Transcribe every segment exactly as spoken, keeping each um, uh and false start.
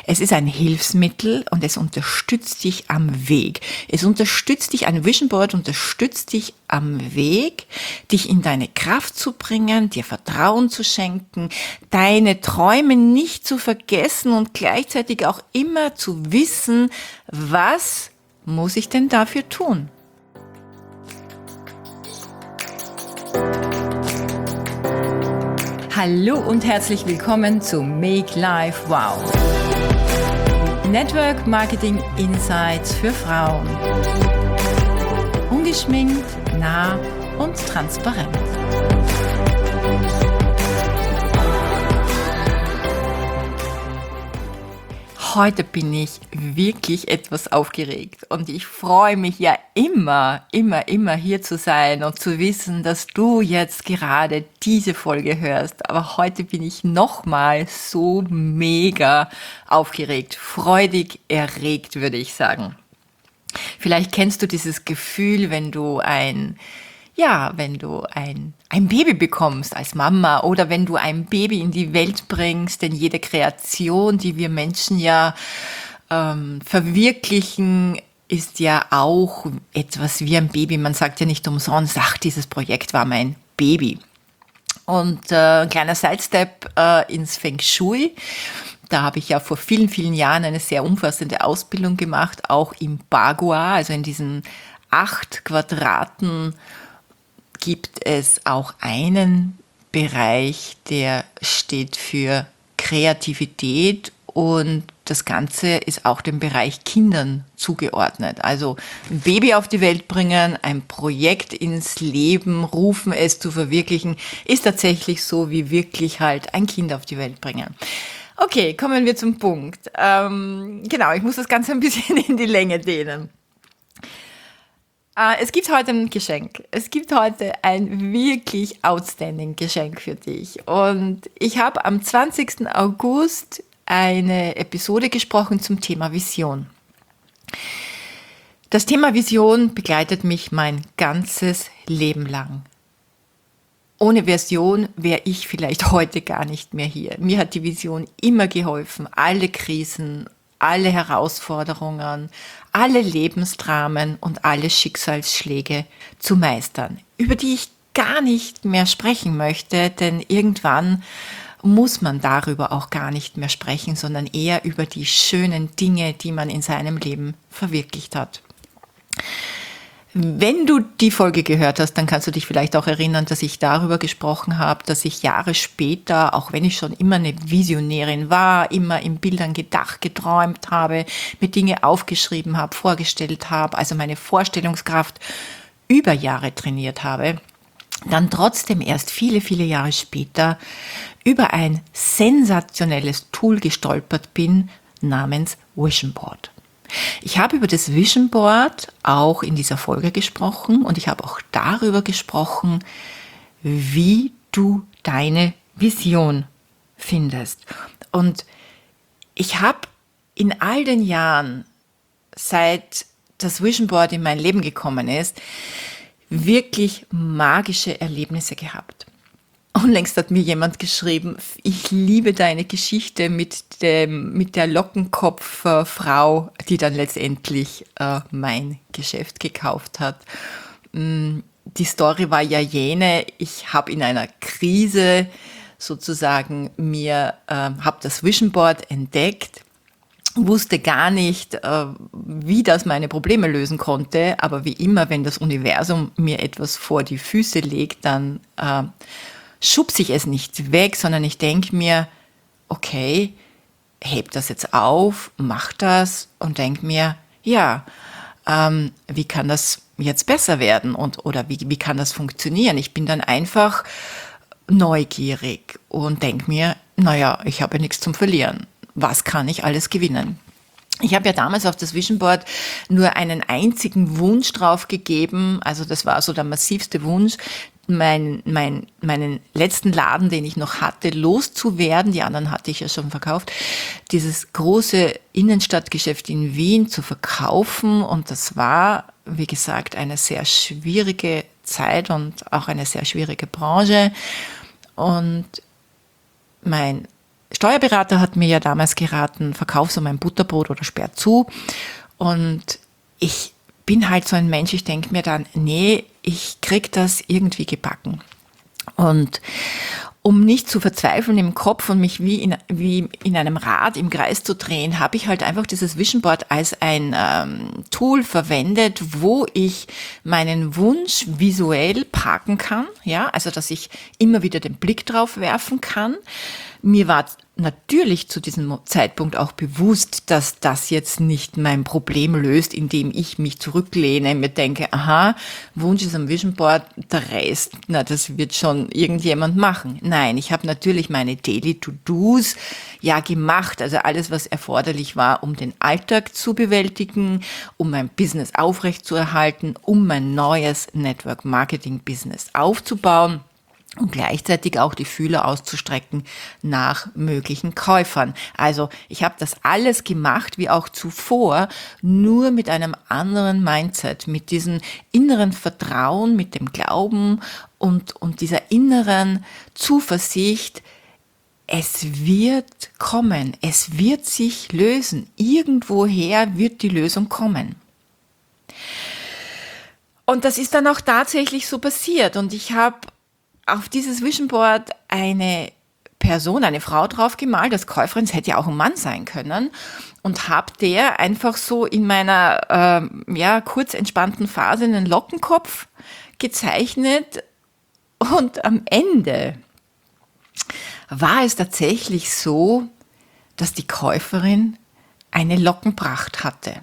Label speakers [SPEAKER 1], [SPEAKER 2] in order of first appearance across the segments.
[SPEAKER 1] Es ist ein Hilfsmittel und es unterstützt dich am Weg. Es unterstützt dich, ein Vision Board unterstützt dich am Weg, dich in deine Kraft zu bringen, dir Vertrauen zu schenken, deine Träume nicht zu vergessen und gleichzeitig auch immer zu wissen, was muss ich denn dafür tun? Hallo und herzlich willkommen zu Make Life Wow. Network Marketing Insights für Frauen. Ungeschminkt, nah und transparent. Heute bin ich wirklich etwas aufgeregt und ich freue mich ja immer, immer, immer hier zu sein und zu wissen, dass du jetzt gerade diese Folge hörst. Aber heute bin ich nochmal so mega aufgeregt, freudig erregt, würde ich sagen. Vielleicht kennst du dieses Gefühl, wenn du ein Ja, wenn du ein, ein Baby bekommst als Mama oder wenn du ein Baby in die Welt bringst, denn jede Kreation, die wir Menschen ja ähm, verwirklichen, ist ja auch etwas wie ein Baby. Man sagt ja nicht umsonst, ach, dieses Projekt war mein Baby. Und äh, ein kleiner Sidestep äh, ins Feng Shui. Da habe ich ja vor vielen, vielen Jahren eine sehr umfassende Ausbildung gemacht, auch im Bagua, also in diesen acht Quadraten gibt es auch einen Bereich, der steht für Kreativität und das Ganze ist auch dem Bereich Kindern zugeordnet. Also ein Baby auf die Welt bringen, ein Projekt ins Leben rufen, es zu verwirklichen, ist tatsächlich so wie wirklich halt ein Kind auf die Welt bringen. Okay, kommen wir zum Punkt. Ähm, genau, ich muss das Ganze ein bisschen in die Länge dehnen. Es gibt heute ein Geschenk. Es gibt heute ein wirklich outstanding Geschenk für dich. Und ich habe am zwanzigsten August eine Episode gesprochen zum Thema Vision. Das Thema Vision begleitet mich mein ganzes Leben lang. Ohne Vision wäre ich vielleicht heute gar nicht mehr hier. Mir hat die Vision immer geholfen, alle Krisen, alle Herausforderungen, alle Lebensdramen und alle Schicksalsschläge zu meistern, über die ich gar nicht mehr sprechen möchte, denn irgendwann muss man darüber auch gar nicht mehr sprechen, sondern eher über die schönen Dinge, die man in seinem Leben verwirklicht hat. Wenn du die Folge gehört hast, dann kannst du dich vielleicht auch erinnern, dass ich darüber gesprochen habe, dass ich Jahre später, auch wenn ich schon immer eine Visionärin war, immer in Bildern gedacht, geträumt habe, mir Dinge aufgeschrieben habe, vorgestellt habe, also meine Vorstellungskraft über Jahre trainiert habe, dann trotzdem erst viele, viele Jahre später über ein sensationelles Tool gestolpert bin namens Vision Board. Ich habe über das Vision Board auch in dieser Folge gesprochen und ich habe auch darüber gesprochen, wie du deine Vision findest. Und ich habe in all den Jahren, seit das Vision Board in mein Leben gekommen ist, wirklich magische Erlebnisse gehabt. Unlängst hat mir jemand geschrieben, ich liebe deine Geschichte mit dem, mit der Lockenkopffrau, die dann letztendlich äh, mein Geschäft gekauft hat. Die Story war ja jene, ich habe in einer Krise sozusagen mir, äh, habe das Vision Board entdeckt, wusste gar nicht, äh, wie das meine Probleme lösen konnte, aber wie immer, wenn das Universum mir etwas vor die Füße legt, dann äh, schubse ich es nicht weg, sondern ich denke mir, okay, heb das jetzt auf, mach das und denke mir, ja, ähm, wie kann das jetzt besser werden und oder wie, wie kann das funktionieren? Ich bin dann einfach neugierig und denke mir, naja, ich habe ja nichts zum Verlieren. Was kann ich alles gewinnen? Ich habe ja damals auf das Vision Board nur einen einzigen Wunsch drauf gegeben, also das war so der massivste Wunsch, mein, mein, meinen letzten Laden, den ich noch hatte, loszuwerden, die anderen hatte ich ja schon verkauft, dieses große Innenstadtgeschäft in Wien zu verkaufen und das war, wie gesagt, eine sehr schwierige Zeit und auch eine sehr schwierige Branche und mein Steuerberater hat mir ja damals geraten, verkauf so mein Butterbrot oder sperr zu. Und ich bin halt so ein Mensch, ich denke mir dann, nee, ich krieg das irgendwie gebacken. Und um nicht zu verzweifeln im Kopf und mich wie in, wie in einem Rad im Kreis zu drehen, habe ich halt einfach dieses Vision Board als ein ähm, Tool verwendet, wo ich meinen Wunsch visuell parken kann, ja, also dass ich immer wieder den Blick drauf werfen kann. Mir war natürlich zu diesem Zeitpunkt auch bewusst, dass das jetzt nicht mein Problem löst, indem ich mich zurücklehne und mir denke, aha, Wunsch ist am Vision Board, der Rest, na, das wird schon irgendjemand machen. Nein, ich habe natürlich meine Daily To-Dos ja gemacht, also alles, was erforderlich war, um den Alltag zu bewältigen, um mein Business aufrechtzuerhalten, um mein neues Network Marketing Business aufzubauen. Und gleichzeitig auch die Fühler auszustrecken nach möglichen Käufern. Also ich habe das alles gemacht, wie auch zuvor, nur mit einem anderen Mindset, mit diesem inneren Vertrauen, mit dem Glauben und, und dieser inneren Zuversicht, es wird kommen, es wird sich lösen. Irgendwoher wird die Lösung kommen. Und das ist dann auch tatsächlich so passiert. Und ich habe auf dieses Vision Board eine Person, eine Frau drauf gemalt, das Käuferin, es hätte ja auch ein Mann sein können, und habe der einfach so in meiner äh, ja, kurz entspannten Phase einen Lockenkopf gezeichnet, und am Ende war es tatsächlich so, dass die Käuferin eine Lockenpracht hatte.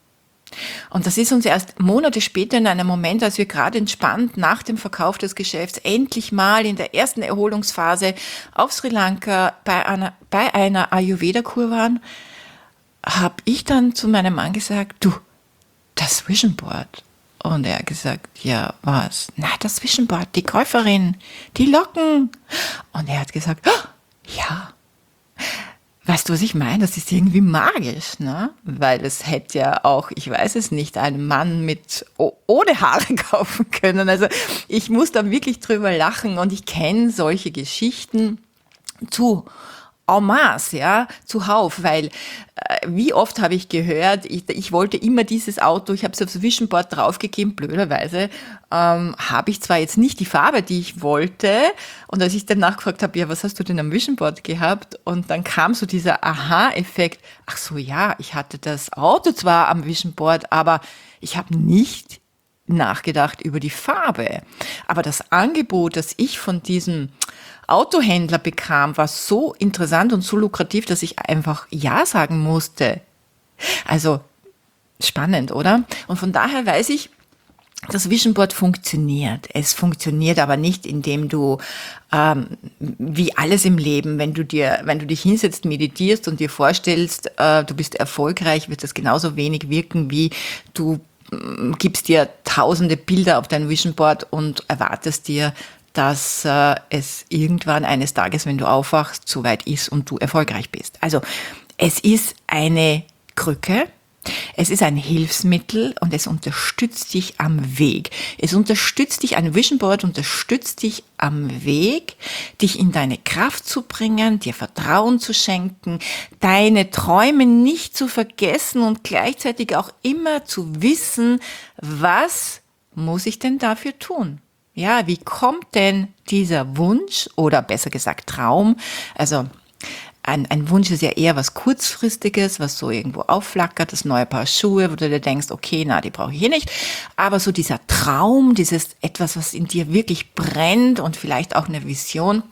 [SPEAKER 1] Und das ist uns erst Monate später in einem Moment, als wir gerade entspannt nach dem Verkauf des Geschäfts endlich mal in der ersten Erholungsphase auf Sri Lanka bei einer, bei einer Ayurveda-Kur waren, habe ich dann zu meinem Mann gesagt, du, das Vision Board. Und er hat gesagt, ja, was? Na, das Vision Board, die Käuferin, die Locken. Und er hat gesagt, oh, ja. Weißt du, was ich meine? Das ist irgendwie magisch, ne? Weil es hätte ja auch, ich weiß es nicht, einen Mann mit ohne Haare kaufen können. Also ich muss da wirklich drüber lachen, und ich kenne solche Geschichten zu en masse, ja, zuhauf, weil äh, wie oft habe ich gehört, ich, ich wollte immer dieses Auto, ich habe es aufs Vision Board draufgegeben, blöderweise ähm, habe ich zwar jetzt nicht die Farbe, die ich wollte, und als ich danach gefragt habe, ja, was hast du denn am Vision Board gehabt, und dann kam so dieser Aha-Effekt, ach so, ja, ich hatte das Auto zwar am Vision Board, aber ich habe nicht nachgedacht über die Farbe. Aber das Angebot, das ich von diesem Autohändler bekam, war so interessant und so lukrativ, dass ich einfach Ja sagen musste. Also spannend, oder? Und von daher weiß ich, das Vision Board funktioniert. Es funktioniert aber nicht, indem du, ähm, wie alles im Leben, wenn du dir, wenn du dich hinsetzt, meditierst und dir vorstellst, äh, du bist erfolgreich, wird das genauso wenig wirken, wie du äh, gibst dir tausende Bilder auf dein Vision Board und erwartest dir, dass äh, es irgendwann eines Tages, wenn du aufwachst, soweit ist und du erfolgreich bist. Also es ist eine Krücke, es ist ein Hilfsmittel, und es unterstützt dich am Weg. Es unterstützt dich, ein Vision Board unterstützt dich am Weg, dich in deine Kraft zu bringen, dir Vertrauen zu schenken, deine Träume nicht zu vergessen und gleichzeitig auch immer zu wissen, was muss ich denn dafür tun? Ja, wie kommt denn dieser Wunsch, oder besser gesagt Traum, also ein, ein Wunsch ist ja eher was Kurzfristiges, was so irgendwo aufflackert, das neue Paar Schuhe, wo du dir denkst, okay, na, die brauche ich hier nicht, aber so dieser Traum, dieses etwas, was in dir wirklich brennt, und vielleicht auch eine Vision,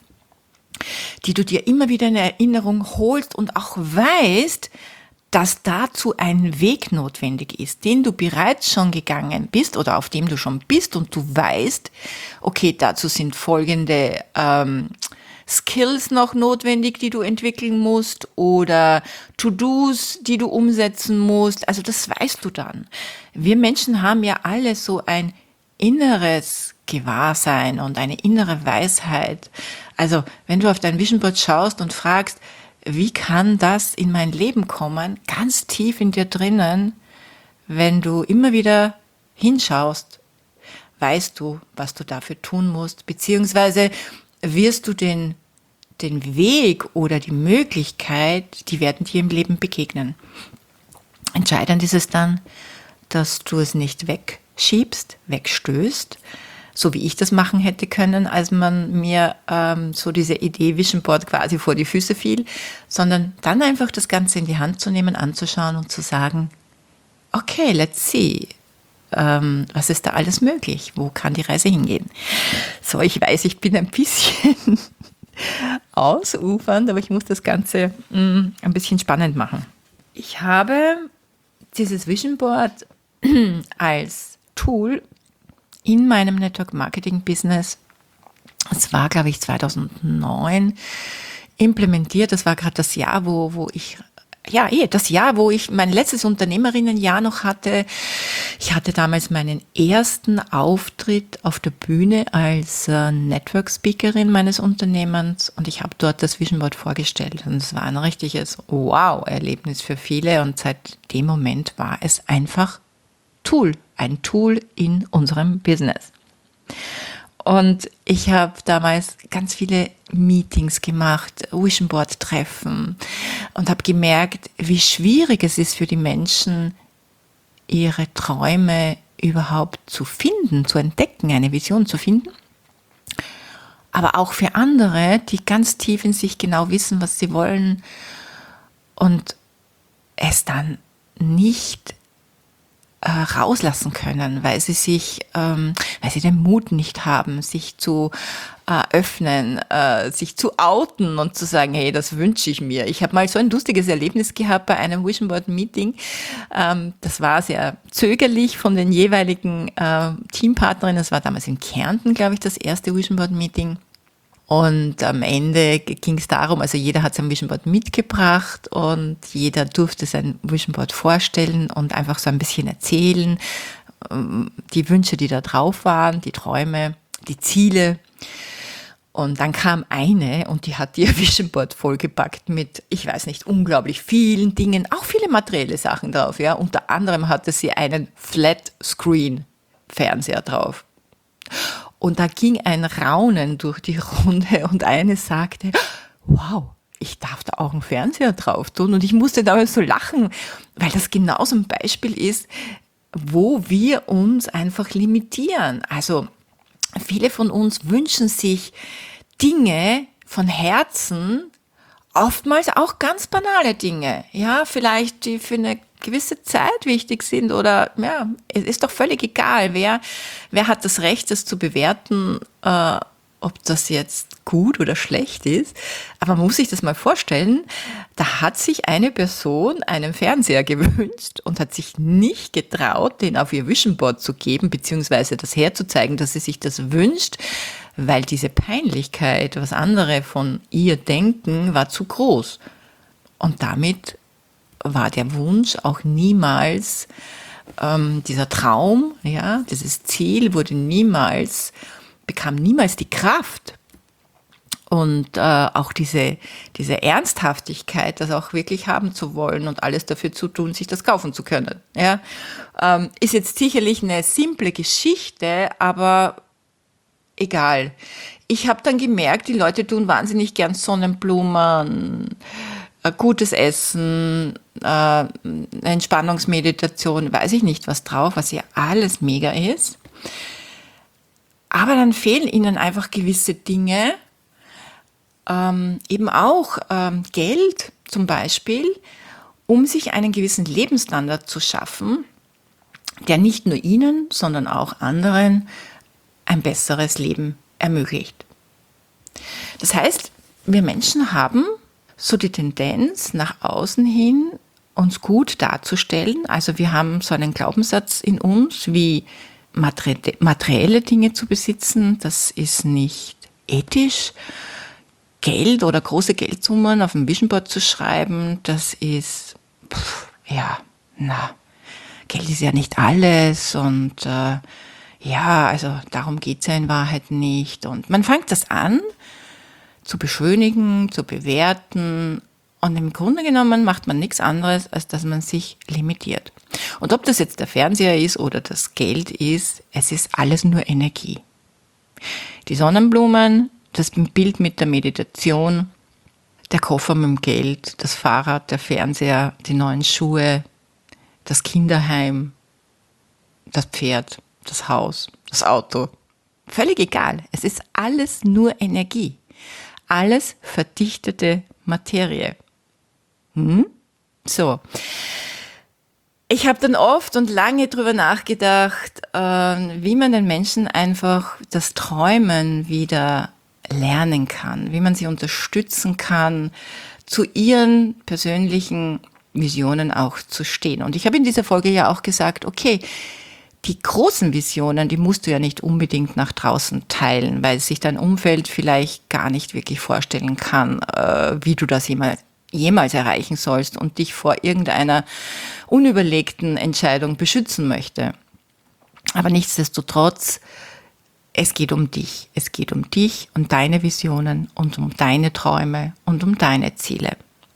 [SPEAKER 1] die du dir immer wieder in Erinnerung holst und auch weißt, dass dazu ein Weg notwendig ist, den du bereits schon gegangen bist oder auf dem du schon bist, und du weißt, okay, dazu sind folgende ähm, Skills noch notwendig, die du entwickeln musst, oder To-Dos, die du umsetzen musst. Also das weißt du dann. Wir Menschen haben ja alle so ein inneres Gewahrsein und eine innere Weisheit. Also wenn du auf dein Vision Board schaust und fragst, wie kann das in mein Leben kommen? Ganz tief in dir drinnen, wenn du immer wieder hinschaust, weißt du, was du dafür tun musst, beziehungsweise wirst du den den Weg oder die Möglichkeit, die werden dir im Leben begegnen. Entscheidend ist es dann, dass du es nicht wegschiebst, wegstößt, so wie ich das machen hätte können, als man mir ähm, so diese Idee Vision Board quasi vor die Füße fiel, sondern dann einfach das Ganze in die Hand zu nehmen, anzuschauen und zu sagen, okay, let's see, ähm, was ist da alles möglich? Wo kann die Reise hingehen? So, ich weiß, ich bin ein bisschen ausufernd, aber ich muss das Ganze mh, ein bisschen spannend machen. Ich habe dieses Vision Board als Tool in meinem Network Marketing Business, es war, glaube ich, zweitausendneun implementiert. Das war gerade das Jahr, wo, wo ich, ja, eh, das Jahr, wo ich mein letztes Unternehmerinnenjahr noch hatte. Ich hatte damals meinen ersten Auftritt auf der Bühne als äh, Network Speakerin meines Unternehmens und ich habe dort das Vision Board vorgestellt und es war ein richtiges Wow-Erlebnis für viele und seit dem Moment war es einfach Tool, ein Tool in unserem Business. Und ich habe damals ganz viele Meetings gemacht, Vision Board Treffen und habe gemerkt, wie schwierig es ist für die Menschen, ihre Träume überhaupt zu finden, zu entdecken, eine Vision zu finden. Aber auch für andere, die ganz tief in sich genau wissen, was sie wollen und es dann nicht äh, rauslassen können, weil sie sich, ähm, weil sie den Mut nicht haben, sich zu äh, öffnen, äh, sich zu outen und zu sagen, hey, das wünsche ich mir. Ich habe mal so ein lustiges Erlebnis gehabt bei einem Vision Board Meeting. Ähm, das war sehr zögerlich von den jeweiligen äh, Teampartnerinnen. Das war damals in Kärnten, glaube ich, das erste Vision Board Meeting. Und am Ende ging es darum, also jeder hat sein Vision Board mitgebracht und jeder durfte sein Vision Board vorstellen und einfach so ein bisschen erzählen, die Wünsche, die da drauf waren, die Träume, die Ziele. Und dann kam eine und die hat ihr Vision Board vollgepackt mit, ich weiß nicht, unglaublich vielen Dingen, auch viele materielle Sachen drauf. Ja. Unter anderem hatte sie einen Flat-Screen-Fernseher drauf. Und da ging ein Raunen durch die Runde und eine sagte, wow, ich darf da auch einen Fernseher drauf tun. Und ich musste damals so lachen, weil das genau so ein Beispiel ist, wo wir uns einfach limitieren. Also viele von uns wünschen sich Dinge von Herzen, oftmals auch ganz banale Dinge, ja, vielleicht die für eine gewisse Zeit wichtig sind oder, ja, es ist doch völlig egal, wer, wer hat das Recht, das zu bewerten, äh, ob das jetzt gut oder schlecht ist. Aber man muss sich das mal vorstellen, da hat sich eine Person einen Fernseher gewünscht und hat sich nicht getraut, den auf ihr Vision Board zu geben, beziehungsweise das herzuzeigen, dass sie sich das wünscht, weil diese Peinlichkeit, was andere von ihr denken, war zu groß. Und damit war der Wunsch auch niemals, ähm, dieser Traum, ja, dieses Ziel wurde niemals, bekam niemals die Kraft und äh, auch diese, diese Ernsthaftigkeit, das auch wirklich haben zu wollen und alles dafür zu tun, sich das kaufen zu können. Ja, ähm, ist jetzt sicherlich eine simple Geschichte, aber egal. Ich habe dann gemerkt, die Leute tun wahnsinnig gern Sonnenblumen, äh, gutes Essen, äh, Entspannungsmeditation, weiß ich nicht was drauf, was ja alles mega ist. Aber dann fehlen ihnen einfach gewisse Dinge, ähm, eben auch ähm, Geld zum Beispiel, um sich einen gewissen Lebensstandard zu schaffen, der nicht nur ihnen, sondern auch anderen ein besseres Leben ermöglicht. Das heißt, wir Menschen haben so die Tendenz, nach außen hin uns gut darzustellen. Also wir haben so einen Glaubenssatz in uns, wie materielle Dinge zu besitzen, das ist nicht ethisch. Geld oder große Geldsummen auf ein Vision Board zu schreiben, das ist, pff, ja, na, Geld ist ja nicht alles und äh, ja, also darum geht's ja in Wahrheit nicht. Und man fängt das an, zu beschönigen, zu bewerten. Und im Grunde genommen macht man nichts anderes, als dass man sich limitiert. Und ob das jetzt der Fernseher ist oder das Geld ist, es ist alles nur Energie. Die Sonnenblumen, das Bild mit der Meditation, der Koffer mit dem Geld, das Fahrrad, der Fernseher, die neuen Schuhe, das Kinderheim, das Pferd, das Haus, das Auto. Völlig egal. Es ist alles nur Energie. Alles verdichtete Materie. Hm? So. Ich habe dann oft und lange drüber nachgedacht, äh, wie man den Menschen einfach das Träumen wieder lernen kann, wie man sie unterstützen kann, zu ihren persönlichen Visionen auch zu stehen. Und ich habe in dieser Folge ja auch gesagt, okay, die großen Visionen, die musst du ja nicht unbedingt nach draußen teilen, weil sich dein Umfeld vielleicht gar nicht wirklich vorstellen kann, äh, wie du das jemals, jemals erreichen sollst und dich vor irgendeiner unüberlegten Entscheidung beschützen möchte. Aber nichtsdestotrotz, es geht um dich. Es geht um dich und deine Visionen und um deine Träume und um deine Ziele.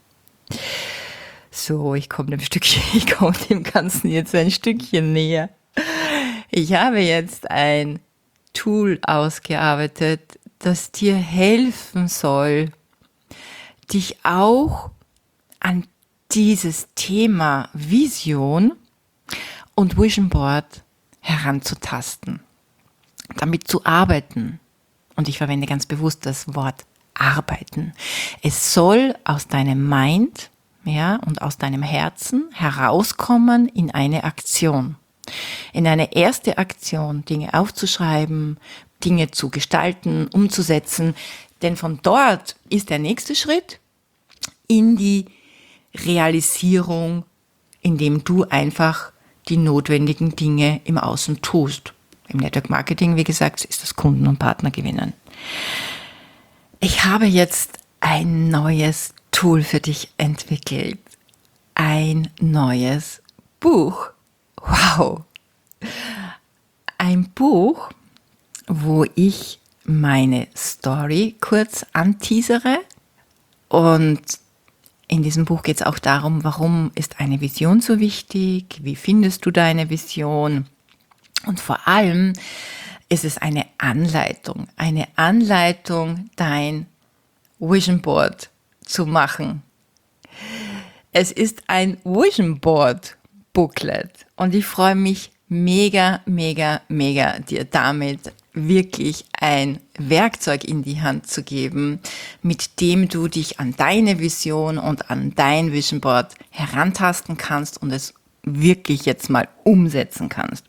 [SPEAKER 1] So, ich komme dem Stückchen, ich komme dem Ganzen jetzt ein Stückchen näher. Ich habe jetzt ein Tool ausgearbeitet, das dir helfen soll, dich auch an dieses Thema Vision und Vision Board heranzutasten, damit zu arbeiten. Und ich verwende ganz bewusst das Wort arbeiten. Es soll aus deinem Mind, ja, und aus deinem Herzen herauskommen in eine Aktion. In eine erste Aktion, Dinge aufzuschreiben, Dinge zu gestalten, umzusetzen. Denn von dort ist der nächste Schritt in die Realisierung, indem du einfach die notwendigen Dinge im Außen tust. Im Network Marketing, wie gesagt, ist das Kunden und Partner gewinnen. Ich habe jetzt ein neues Tool für dich entwickelt. Ein neues Buch. Wow! Ein Buch, wo ich meine Story kurz anteasere. Und in diesem Buch geht es auch darum, warum ist eine Vision so wichtig? Wie findest du deine Vision? Und vor allem ist es eine Anleitung. Eine Anleitung, dein Vision Board zu machen. Es ist ein Vision Board Booklet. Und ich freue mich mega, mega, mega, dir damit wirklich ein Werkzeug in die Hand zu geben, mit dem du dich an deine Vision und an dein Vision Board herantasten kannst und es wirklich jetzt mal umsetzen kannst.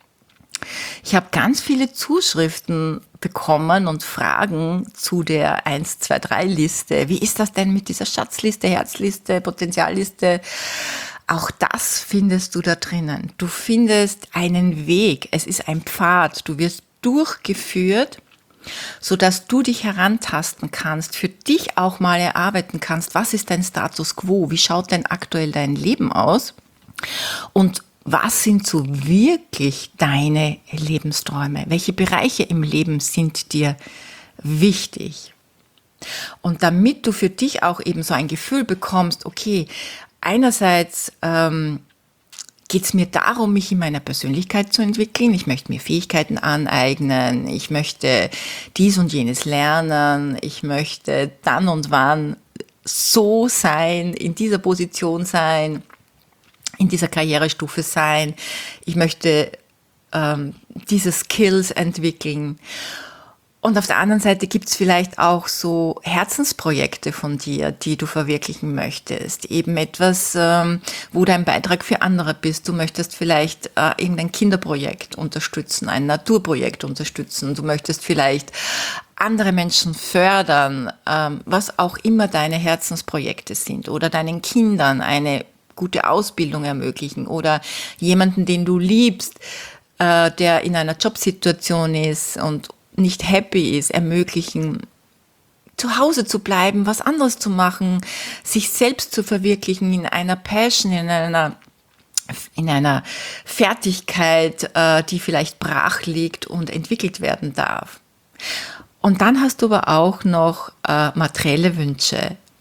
[SPEAKER 1] Ich habe ganz viele Zuschriften bekommen und Fragen zu der eins, zwei, drei Liste. Wie ist das denn mit dieser Schatzliste, Herzliste, Potenzialliste? Auch das findest du da drinnen. Du findest einen Weg. Es ist ein Pfad. Du wirst durchgeführt, sodass du dich herantasten kannst, für dich auch mal erarbeiten kannst, was ist dein Status quo? Wie schaut denn aktuell dein Leben aus? Und was sind so wirklich deine Lebensträume? Welche Bereiche im Leben sind dir wichtig? Und damit du für dich auch eben so ein Gefühl bekommst, okay, einerseits ähm, geht es mir darum, mich in meiner Persönlichkeit zu entwickeln. Ich möchte mir Fähigkeiten aneignen. Ich möchte dies und jenes lernen. Ich möchte dann und wann so sein, in dieser Position sein, in dieser Karrierestufe sein. Ich möchte ähm, diese Skills entwickeln. Und auf der anderen Seite gibt es vielleicht auch so Herzensprojekte von dir, die du verwirklichen möchtest. Eben etwas, ähm, wo du ein Beitrag für andere bist. Du möchtest vielleicht äh, irgendein Kinderprojekt unterstützen, ein Naturprojekt unterstützen. Du möchtest vielleicht andere Menschen fördern, ähm, was auch immer deine Herzensprojekte sind. Oder deinen Kindern eine gute Ausbildung ermöglichen. Oder jemanden, den du liebst, äh, der in einer Jobsituation ist und nicht happy ist, ermöglichen, zu Hause zu bleiben, was anderes zu machen, sich selbst zu verwirklichen in einer Passion, in einer, in einer Fertigkeit, äh, die vielleicht brach liegt und entwickelt werden darf. Und dann hast du aber auch noch äh, materielle Wünsche.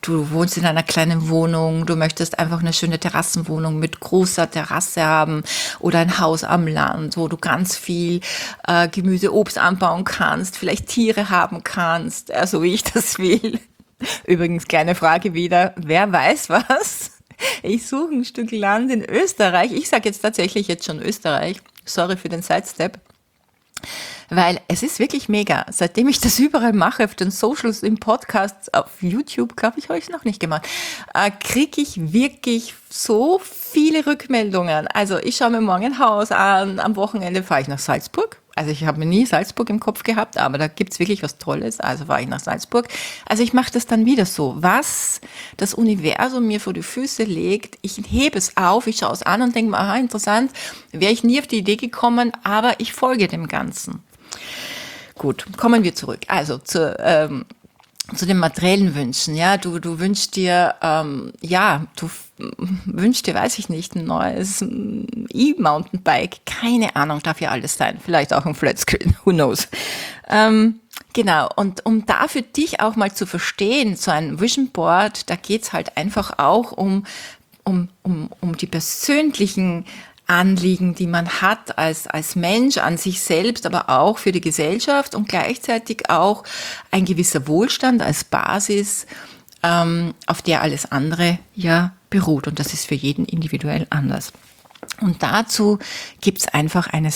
[SPEAKER 1] du wohnst in einer kleinen Wohnung, du möchtest einfach eine schöne Terrassenwohnung mit großer Terrasse haben oder ein Haus am Land, wo du ganz viel äh, Gemüse, Obst anbauen kannst, vielleicht Tiere haben kannst, äh, so wie ich das will. Übrigens, kleine Frage wieder, wer weiß was? Ich suche ein Stück Land in Österreich. Ich sage jetzt tatsächlich jetzt schon Österreich. Sorry für den Sidestep. Weil es ist wirklich mega. Seitdem ich das überall mache, auf den Socials, im Podcast, auf YouTube, glaube ich, habe ich es noch nicht gemacht, äh, kriege ich wirklich so viele Rückmeldungen. Also ich schaue mir morgen ein Haus an, am Wochenende fahre ich nach Salzburg. Also ich habe mir nie Salzburg im Kopf gehabt, aber da gibt's wirklich was Tolles, also fahre ich nach Salzburg. Also ich mache das dann wieder so. Was das Universum mir vor die Füße legt, ich hebe es auf, ich schaue es an und denke mir, aha, interessant, wäre ich nie auf die Idee gekommen, aber ich folge dem Ganzen. Gut, kommen wir zurück. Also zu, ähm, zu den materiellen Wünschen. Ja, du, du wünschst dir, ähm, ja, du f- wünschst dir, weiß ich nicht, ein neues mm, E-Mountainbike. Keine Ahnung, darf ja alles sein. Vielleicht auch ein Flatscreen, who knows. Ähm, genau, und um da für dich auch mal zu verstehen, so ein Vision Board, da geht's halt einfach auch um, um, um, um die persönlichen Anliegen, die man hat als, als Mensch an sich selbst, aber auch für die Gesellschaft und gleichzeitig auch ein gewisser Wohlstand als Basis, ähm, auf der alles andere ja beruht. Und das ist für jeden individuell anders. Und dazu gibt's einfach eine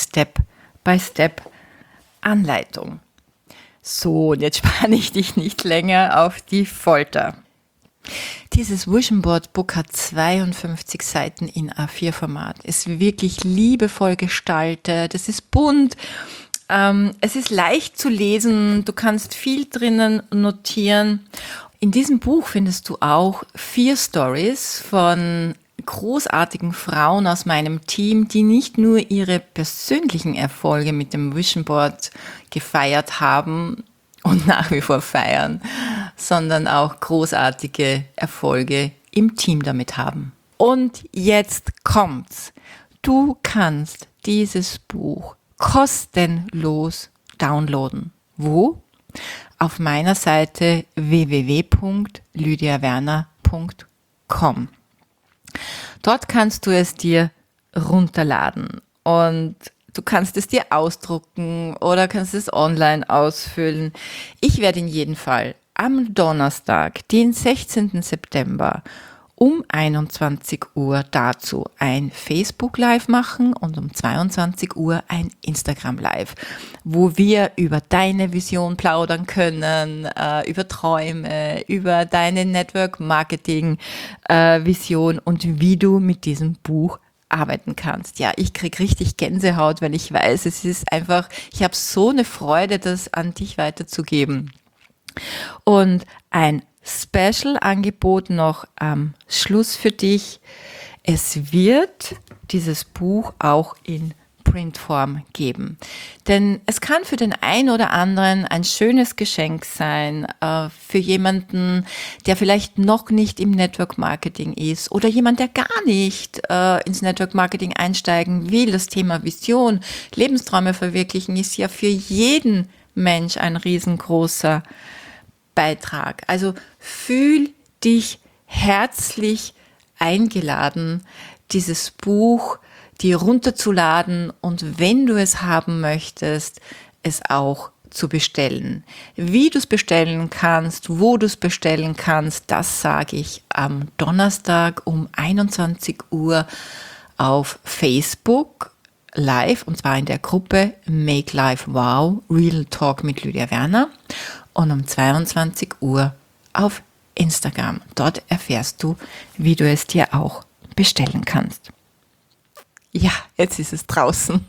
[SPEAKER 1] Step-by-Step-Anleitung. So, und jetzt spanne ich dich nicht länger auf die Folter. Dieses Vision Board Book hat zweiundfünfzig Seiten in A vier Format. Ist wirklich liebevoll gestaltet. Es ist bunt. Ähm, es ist leicht zu lesen. Du kannst viel drinnen notieren. In diesem Buch findest du auch vier Stories von großartigen Frauen aus meinem Team, die nicht nur ihre persönlichen Erfolge mit dem Vision Board gefeiert haben und nach wie vor feiern, sondern auch großartige Erfolge im Team damit haben. Und jetzt kommt's. Du kannst dieses Buch kostenlos downloaden. Wo? Auf meiner Seite w w w punkt lydia werner punkt com. Dort kannst du es dir runterladen und du kannst es dir ausdrucken oder kannst es online ausfüllen. Ich werde in jedem Fall am Donnerstag, den sechzehnten September, um einundzwanzig Uhr dazu ein Facebook Live machen und um zweiundzwanzig Uhr ein Instagram Live, wo wir über deine Vision plaudern können, äh, über Träume, über deine Network Marketing äh, Vision und wie du mit diesem Buch arbeiten kannst. Ja, ich krieg richtig Gänsehaut, wenn ich weiß, es ist einfach, ich habe so eine Freude, das an dich weiterzugeben. Und ein Special-Angebot noch am Schluss für dich. Es wird dieses Buch auch in Printform geben. Denn es kann für den einen oder anderen ein schönes Geschenk sein, äh, für jemanden, der vielleicht noch nicht im Network Marketing ist oder jemand, der gar nicht äh, ins Network Marketing einsteigen will. Das Thema Vision, Lebensträume verwirklichen ist ja für jeden Mensch ein riesengroßer Beitrag. Also fühl dich herzlich eingeladen, dieses Buch dir runterzuladen und wenn du es haben möchtest, es auch zu bestellen. Wie du es bestellen kannst, wo du es bestellen kannst, das sage ich am Donnerstag um einundzwanzig Uhr auf Facebook live und zwar in der Gruppe Make Life Wow, Real Talk mit Lydia Werner und um zweiundzwanzig Uhr auf Instagram. Dort erfährst du, wie du es dir auch bestellen kannst. Ja, jetzt ist es draußen.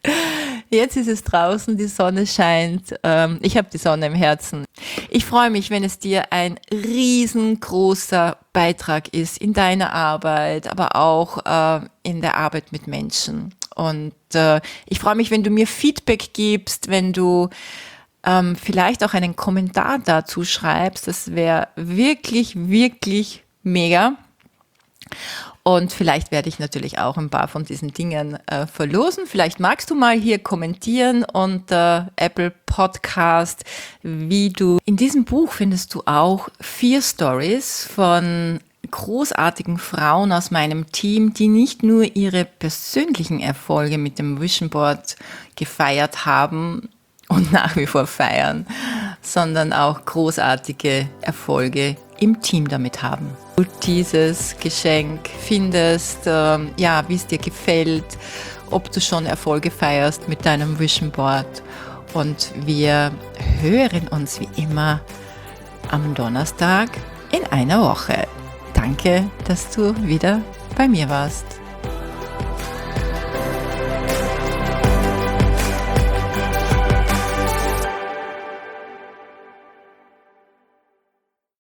[SPEAKER 1] Jetzt ist es draußen, die Sonne scheint. Ähm, ich habe die Sonne im Herzen. Ich freue mich, wenn es dir ein riesengroßer Beitrag ist in deiner Arbeit, aber auch äh, in der Arbeit mit Menschen. Und äh, ich freue mich, wenn du mir Feedback gibst, wenn du ähm, vielleicht auch einen Kommentar dazu schreibst. Das wäre wirklich, wirklich mega. Und vielleicht werde ich natürlich auch ein paar von diesen Dingen äh, verlosen. Vielleicht magst du mal hier kommentieren unter Apple Podcast, wie du... In diesem Buch findest du auch vier Stories von großartigen Frauen aus meinem Team, die nicht nur ihre persönlichen Erfolge mit dem Vision Board gefeiert haben und nach wie vor feiern, sondern auch großartige Erfolge im Team damit haben. Du dieses Geschenk findest, ähm, ja, wie es dir gefällt, ob du schon Erfolge feierst mit deinem Vision Board. Und wir hören uns wie immer am Donnerstag in einer Woche. Danke, dass du wieder bei mir warst.